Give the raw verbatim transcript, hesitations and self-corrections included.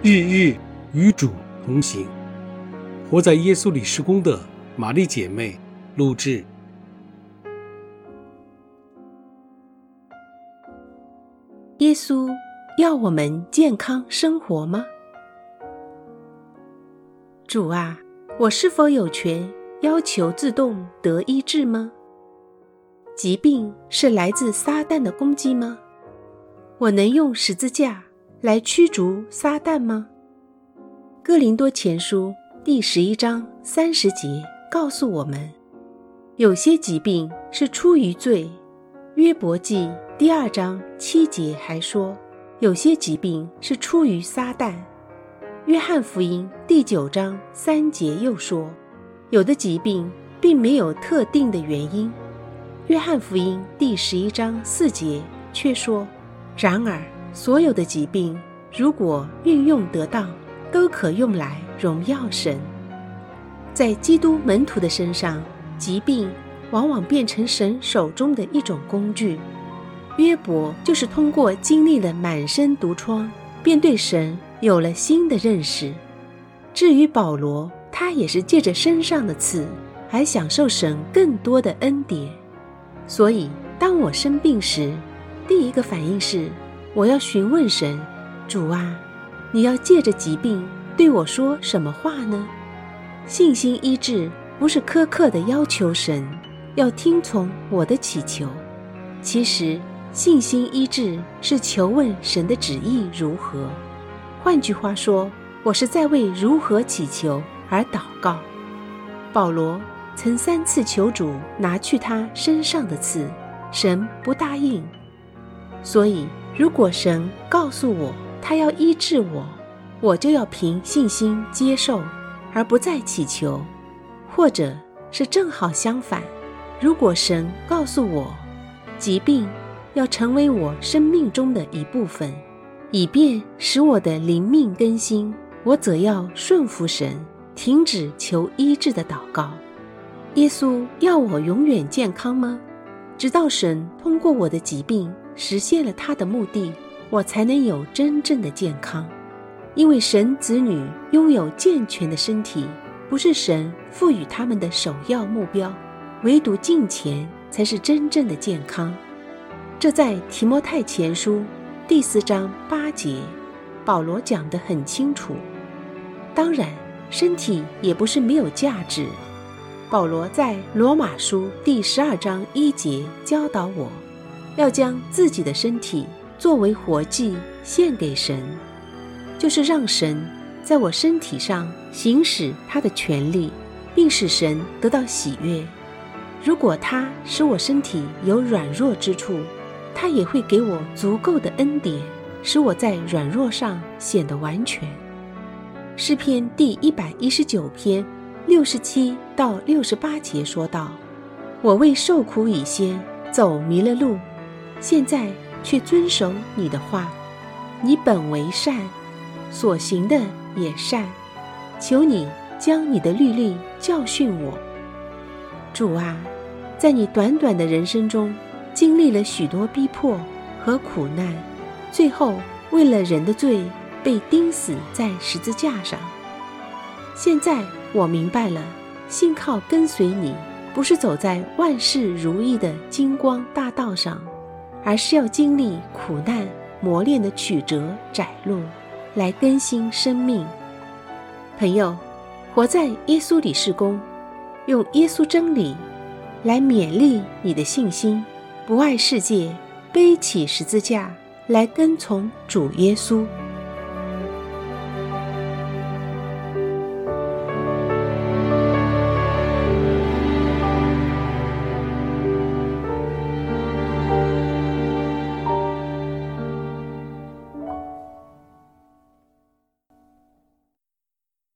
日日与主同行。活在耶稣里事工的玛丽姐妹录制。 耶稣要我们健康生活吗？主啊，我是否有权要求自动得医治吗？疾病是来自撒旦的攻击吗？我能用十字架来驱逐撒旦吗？哥林多前书第十一章三十节告诉我们，有些疾病是出于罪。约伯记第二章七节还说，有些疾病是出于撒旦。约翰福音第九章三节又说，有的疾病并没有特定的原因。约翰福音第十一章四节却说，然而所有的疾病如果运用得当，都可用来荣耀神。在基督门徒的身上，疾病往往变成神手中的一种工具。约伯就是通过经历了满身毒疮，便对神有了新的认识。至于保罗，他也是借着身上的刺，还享受神更多的恩典。所以当我生病时，第一个反应是，我要询问神，主啊，你要借着疾病对我说什么话呢？信心医治不是苛刻地要求神要听从我的祈求，其实信心医治是求问神的旨意如何。换句话说，我是在为如何祈求而祷告。保罗曾三次求主拿去他身上的刺，神不答应。所以如果神告诉我他要医治我，我就要凭信心接受，而不再祈求。或者是正好相反，如果神告诉我疾病要成为我生命中的一部分，以便使我的灵命更新，我则要顺服神，停止求医治的祷告。耶稣要我永远健康吗？直到神通过我的疾病实现了他的目的，我才能有真正的健康。因为神子女拥有健全的身体，不是神赋予他们的首要目标，唯独敬虔才是真正的健康。这在提摩太前书第四章八节，保罗讲得很清楚。当然，身体也不是没有价值。保罗在罗马书第十二章一节教导我，要将自己的身体作为活祭献给神，就是让神在我身体上行使他的权利，并使神得到喜悦。如果他使我身体有软弱之处，他也会给我足够的恩典，使我在软弱上显得完全。诗篇第一百一十九篇六十七到六十八节说道，我为受苦以先走迷了路，现在却遵守你的话。你本为善，所行的也善，求你将你的律例教训我。主啊，在你短短的人生中经历了许多逼迫和苦难，最后为了人的罪被钉死在十字架上。现在我明白了，信靠跟随你，不是走在万事如意的金光大道上，而是要经历苦难磨练的曲折窄路，来更新生命。朋友，活在耶稣里事工，用耶稣真理来勉励你的信心，不爱世界，背起十字架来跟从主耶稣。